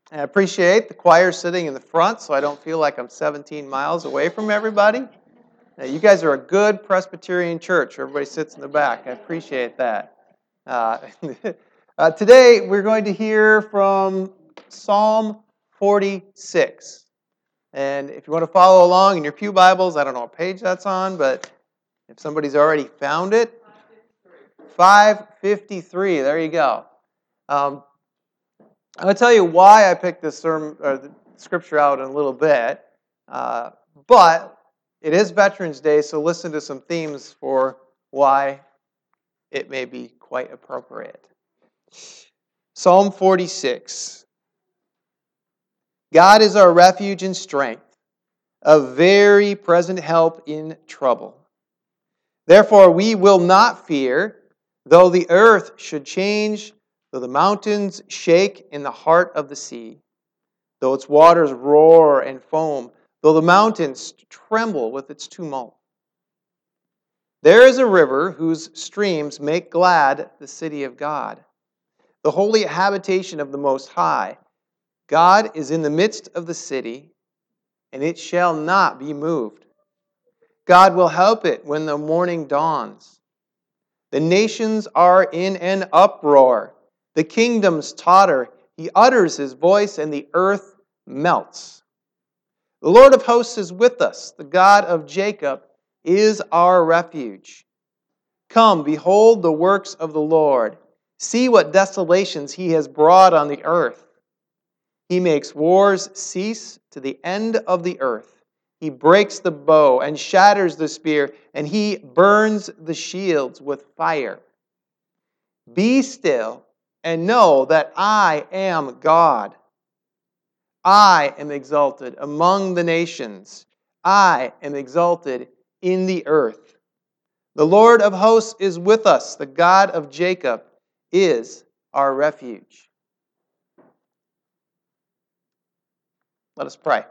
I appreciate the choir sitting in the front so I don't feel like I'm 17 miles away from everybody. Now, you guys are a good Presbyterian church. Everybody sits in the back. I appreciate that. Uh, today, we're going to hear from Psalm 46. And if you want to follow along in your pew Bibles, I don't know what page that's on, but if somebody's already found it, 553. There you go. I'm going to tell you why I picked this sermon, or the scripture out in a little bit, but it is Veterans Day, so listen to some themes for why it may be quite appropriate. Psalm 46. God is our refuge and strength, a very present help in trouble. Therefore we will not fear, though the earth should change, though the mountains shake in the heart of the sea, though its waters roar and foam, though the mountains tremble with its tumult. There is a river whose streams make glad the city of God, the holy habitation of the Most High. God is in the midst of the city, and it shall not be moved. God will help it when the morning dawns. The nations are in an uproar. The kingdoms totter. He utters his voice, and the earth melts. The Lord of hosts is with us. The God of Jacob is our refuge. Come, behold the works of the Lord. See what desolations he has brought on the earth. He makes wars cease to the end of the earth. He breaks the bow and shatters the spear, and he burns the shields with fire. Be still and know that I am God. I am exalted among the nations. I am exalted in the earth. The Lord of hosts is with us. The God of Jacob is our refuge. Let us pray.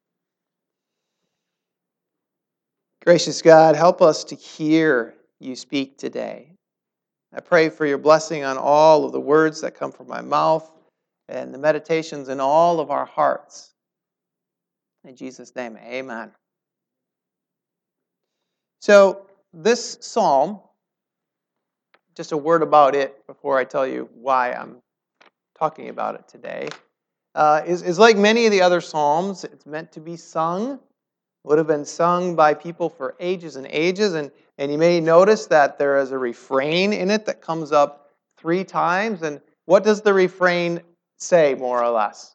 Gracious God, help us to hear you speak today. I pray for your blessing on all of the words that come from my mouth and the meditations in all of our hearts. In Jesus' name, amen. So, this psalm, just a word about it before I tell you why I'm talking about it today, is like many of the other psalms. It's meant to be sung. Would have been sung by people for ages and ages, and you may notice that there is a refrain in it that comes up 3 times. And what does the refrain say, more or less?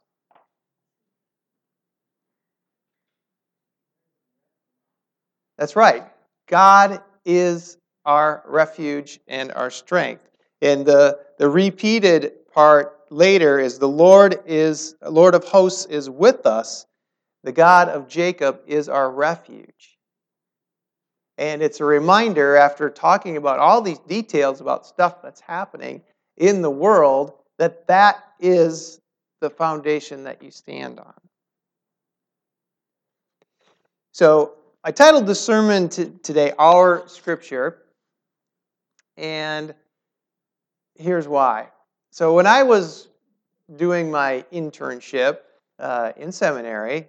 That's right. God is our refuge and our strength. And the repeated part later is the Lord of hosts is with us. The God of Jacob is our refuge. And it's a reminder, after talking about all these details about stuff that's happening in the world, that that is the foundation that you stand on. So I titled the sermon today, Our Scripture, and here's why. So when I was doing my internship in seminary,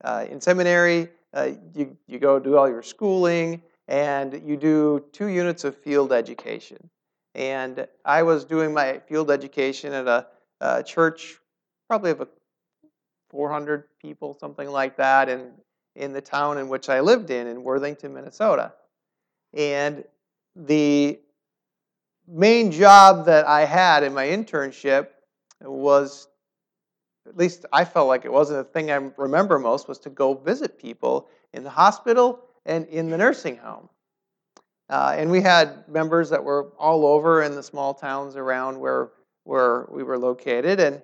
you go do all your schooling, and you do 2 units of field education. And I was doing my field education at a church, probably of 400 people, something like that, in the town in which I lived in Worthington, Minnesota. And the main job that I had in my internship was, at least I felt like it wasn't the thing I remember most, was to go visit people in the hospital and in the nursing home. And we had members that were all over in the small towns around where we were located. And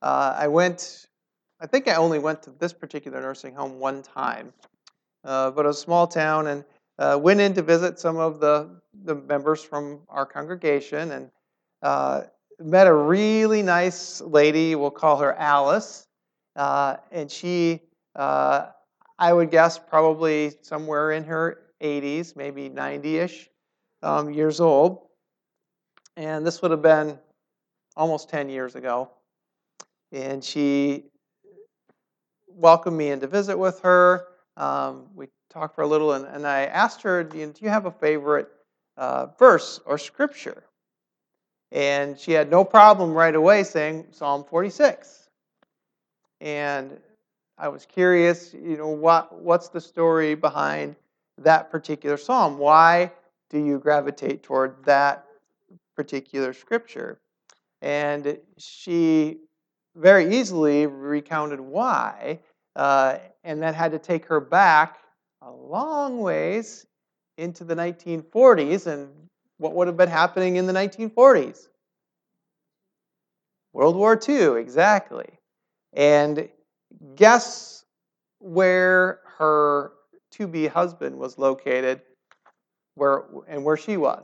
I think I only went to this particular nursing home one time, but a small town, and went in to visit some of the members from our congregation, and met a really nice lady. We'll call her Alice, and she, I would guess, probably somewhere in her 80s, maybe 90-ish years old. And this would have been almost 10 years ago. And she welcomed me in to visit with her. We talked for a little, and I asked her, do you have a favorite verse or scripture? And she had no problem right away saying Psalm 46. And I was curious, what's the story behind that particular psalm? Why do you gravitate toward that particular scripture? And she very easily recounted why, and that had to take her back a long ways into the 1940s. And what would have been happening in the 1940s? World War II, exactly. And guess where her to-be husband was located, where she was?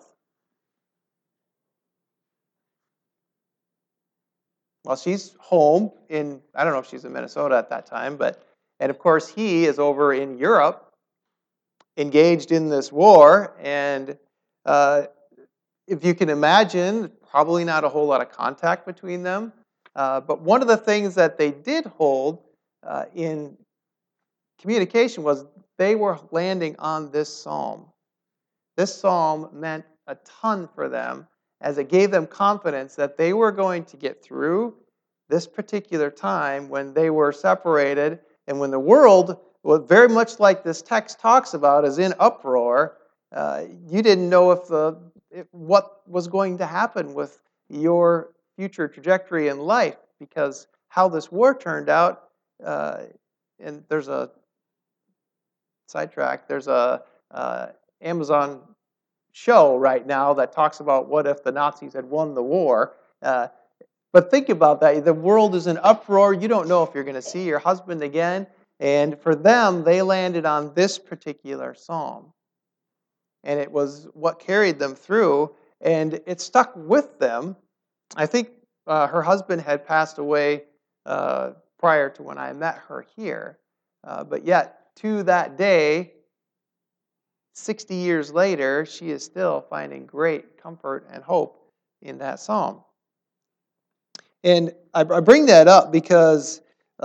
Well, she's home in, I don't know if she's in Minnesota at that time, and of course he is over in Europe, engaged in this war, and if you can imagine, probably not a whole lot of contact between them. But one of the things that they did hold in communication was they were landing on this psalm. This psalm meant a ton for them as it gave them confidence that they were going to get through this particular time when they were separated and when the world, was very much like this text talks about, is in uproar. You didn't know what was going to happen with your future trajectory in life because how this war turned out. And there's a sidetrack. There's a Amazon show right now that talks about what if the Nazis had won the war. But think about that. The world is in uproar. You don't know if you're going to see your husband again. And for them, they landed on this particular psalm. And it was what carried them through. And it stuck with them. I think her husband had passed away prior to when I met her here. But yet, to that day, 60 years later, she is still finding great comfort and hope in that psalm. And I bring that up because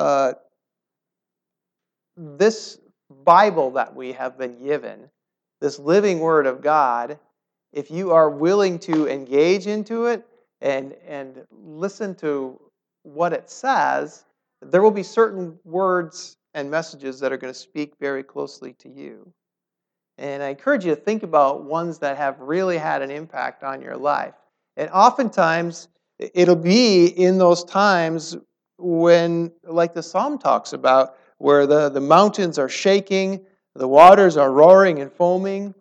this Bible that we have been given, this living Word of God, if you are willing to engage into it and listen to what it says, there will be certain words and messages that are going to speak very closely to you. And I encourage you to think about ones that have really had an impact on your life. And oftentimes, it'll be in those times when, like the psalm talks about, where the mountains are shaking, the waters are roaring and foaming.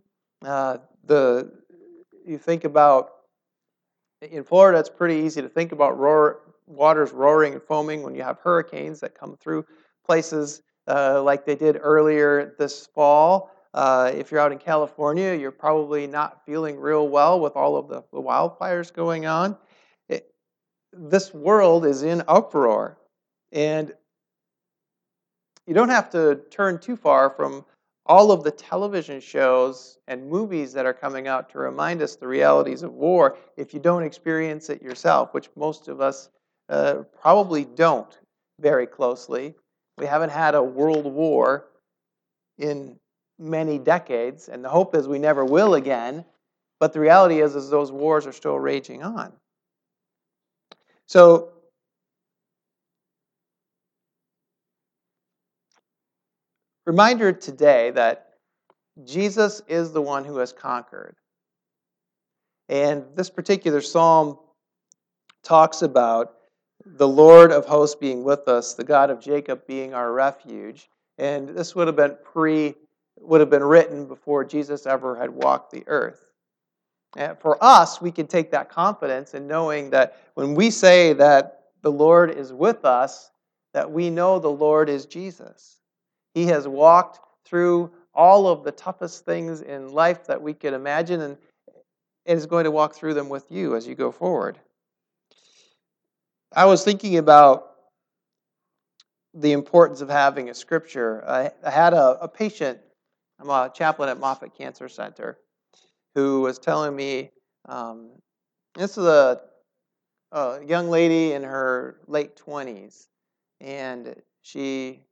You think about, in Florida, it's pretty easy to think about waters roaring and foaming when you have hurricanes that come through places like they did earlier this fall. If you're out in California, you're probably not feeling real well with all of the wildfires going on. This world is in uproar. And you don't have to turn too far from all of the television shows and movies that are coming out to remind us the realities of war if you don't experience it yourself, which most of us probably don't very closely. We haven't had a world war in many decades, and the hope is we never will again, but the reality is those wars are still raging on. So, reminder today that Jesus is the one who has conquered. And this particular psalm talks about the Lord of hosts being with us, the God of Jacob being our refuge. And this would have been written before Jesus ever had walked the earth. And for us, we can take that confidence in knowing that when we say that the Lord is with us, that we know the Lord is Jesus. He has walked through all of the toughest things in life that we could imagine and is going to walk through them with you as you go forward. I was thinking about the importance of having a scripture. I had a patient, I'm a chaplain at Moffitt Cancer Center, who was telling me, this is a young lady in her late 20s, and she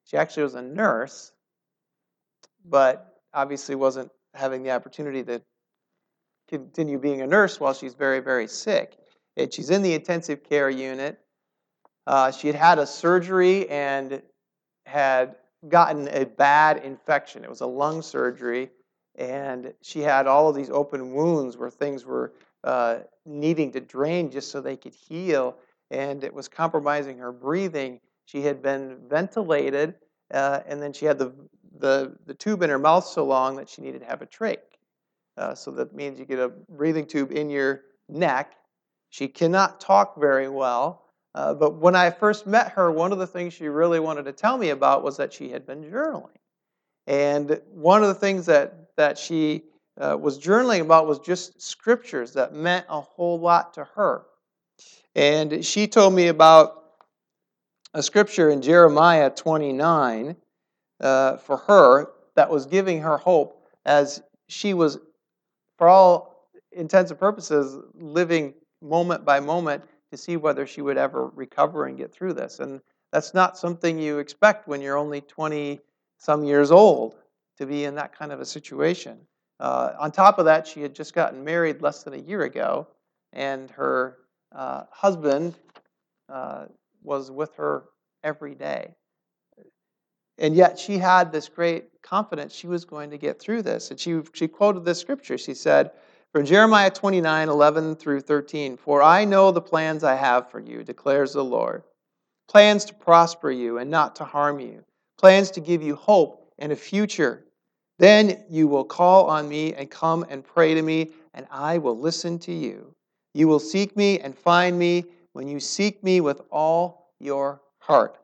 She actually was a nurse, but obviously wasn't having the opportunity to continue being a nurse while she's very, very sick. And she's in the intensive care unit. She had had a surgery and had gotten a bad infection. It was a lung surgery, and she had all of these open wounds where things were needing to drain just so they could heal, and it was compromising her breathing. She had been ventilated, and then she had the tube in her mouth so long that she needed to have a trach. So that means you get a breathing tube in your neck. She cannot talk very well. But when I first met her, one of the things she really wanted to tell me about was that she had been journaling. And one of the things that she was journaling about was just scriptures that meant a whole lot to her. And she told me about a scripture in Jeremiah 29 for her that was giving her hope as she was, for all intents and purposes, living moment by moment to see whether she would ever recover and get through this. And that's not something you expect when you're only 20-some years old, to be in that kind of a situation. On top of that, she had just gotten married less than a year ago, and her husband was with her every day. And yet she had this great confidence she was going to get through this. And she quoted this scripture. She said, from Jeremiah 29:11 through 13, "For I know the plans I have for you, declares the Lord. Plans to prosper you and not to harm you. Plans to give you hope and a future. Then you will call on me and come and pray to me, and I will listen to you. You will seek me and find me when you seek me with all your heart."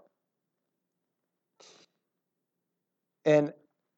And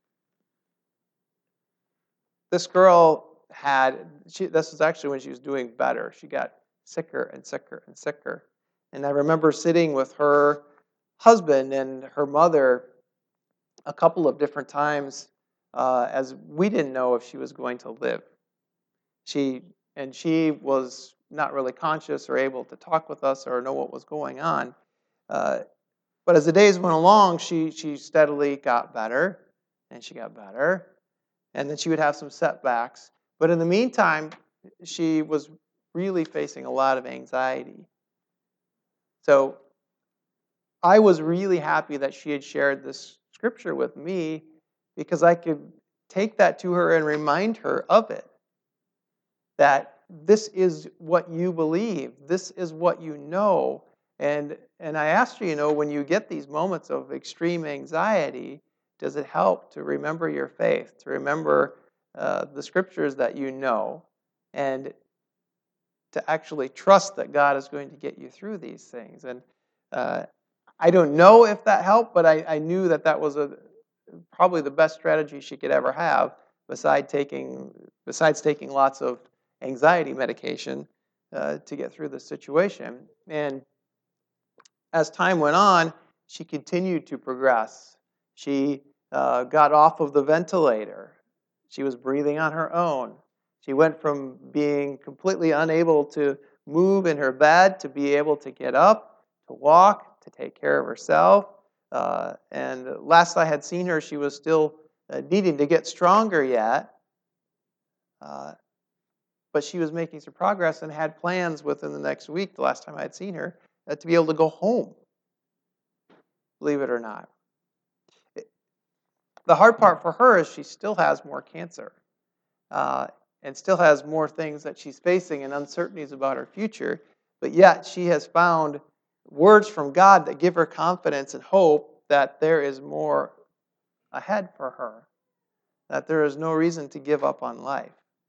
this girl this was actually when she was doing better. She got sicker and sicker and sicker. And I remember sitting with her husband and her mother a couple of different times as we didn't know if she was going to live. She was not really conscious or able to talk with us or know what was going on. But as the days went along, she steadily got better, and she got better. And then she would have some setbacks. But in the meantime, she was really facing a lot of anxiety. So I was really happy that she had shared this scripture with me because I could take that to her and remind her of it. That this is what you believe. This is what you know. And I asked her, when you get these moments of extreme anxiety, does it help to remember your faith, to remember the scriptures that you know, and to actually trust that God is going to get you through these things? And I don't know if that helped, but I knew that was probably the best strategy she could ever have, besides taking lots of anxiety medication to get through the situation. And as time went on, she continued to progress. She got off of the ventilator. She was breathing on her own. She went from being completely unable to move in her bed to be able to get up, to walk, to take care of herself. And last I had seen her, she was still needing to get stronger yet. But she was making some progress and had plans within the next week, the last time I had seen her, to be able to go home. Believe it or not. The hard part for her is she still has more cancer and still has more things that she's facing and uncertainties about her future. But yet she has found words from God that give her confidence and hope that there is more ahead for her, that there is no reason to give up on life.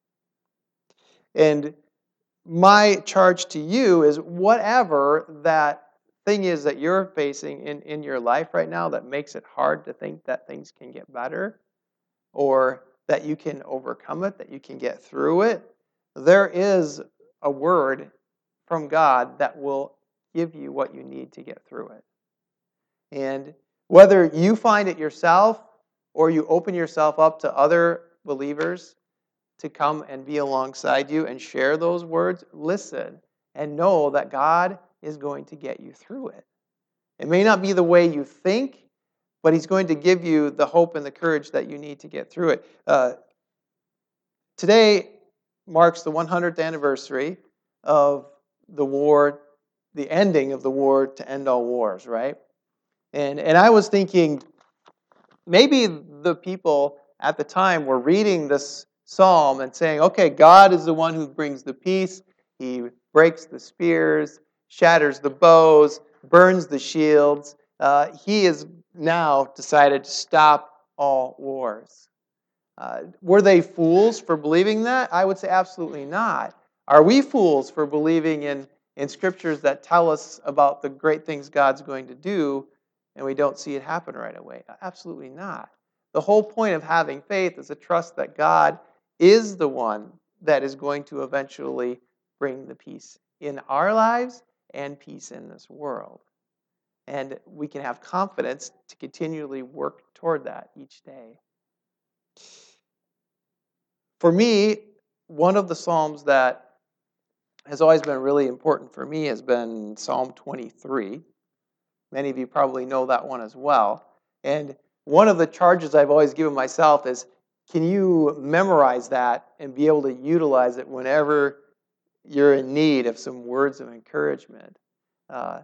And my charge to you is whatever that thing is that you're facing in your life right now that makes it hard to think that things can get better or that you can overcome it, that you can get through it, there is a word from God that will give you what you need to get through it. And whether you find it yourself or you open yourself up to other believers to come and be alongside you and share those words, listen and know that God is going to get you through it. It may not be the way you think, but He's going to give you the hope and the courage that you need to get through it. Today marks the 100th anniversary of the war, the ending of the war to end all wars, right? And I was thinking, maybe the people at the time were reading this psalm and saying, okay, God is the one who brings the peace. He breaks the spears, shatters the bows, burns the shields. He has now decided to stop all wars. Were they fools for believing that? I would say absolutely not. Are we fools for believing in scriptures that tell us about the great things God's going to do and we don't see it happen right away? Absolutely not. The whole point of having faith is a trust that God is the one that is going to eventually bring the peace in our lives and peace in this world. And we can have confidence to continually work toward that each day. For me, one of the Psalms that has always been really important for me has been Psalm 23. Many of you probably know that one as well. And one of the charges I've always given myself is, can you memorize that and be able to utilize it whenever you're in need of some words of encouragement? I'm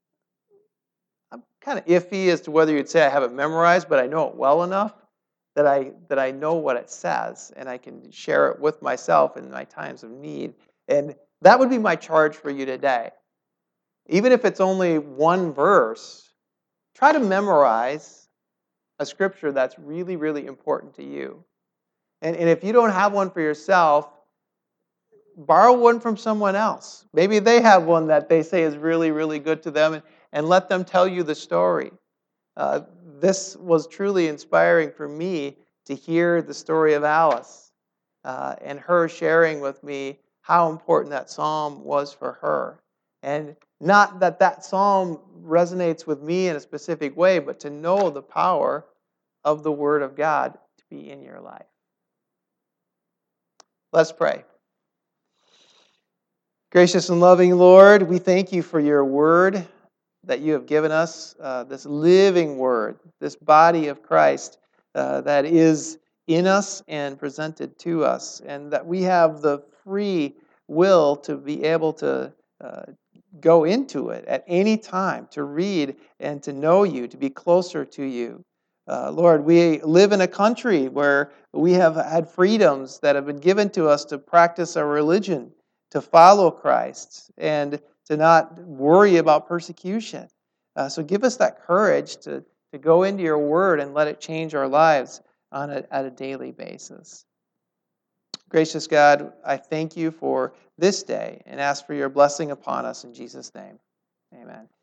kind of iffy as to whether you'd say I have it memorized, but I know it well enough that I know what it says, and I can share it with myself in my times of need. And that would be my charge for you today. Even if it's only one verse, try to memorize a scripture that's really, really important to you. And if you don't have one for yourself, borrow one from someone else. Maybe they have one that they say is really, really good to them, and let them tell you the story. This was truly inspiring for me to hear the story of Alice and her sharing with me how important that psalm was for her. And not that that psalm resonates with me in a specific way, but to know the power of the Word of God to be in your life. Let's pray. Gracious and loving Lord, we thank you for your Word that you have given us, this living Word, this body of Christ that is in us and presented to us, and that we have the free will to be able to go into it at any time, to read and to know you, to be closer to you. Lord, we live in a country where we have had freedoms that have been given to us to practice our religion, to follow Christ, and to not worry about persecution. So give us that courage to go into your word and let it change our lives at a daily basis. Gracious God, I thank you for this day and ask for your blessing upon us in Jesus' name. Amen.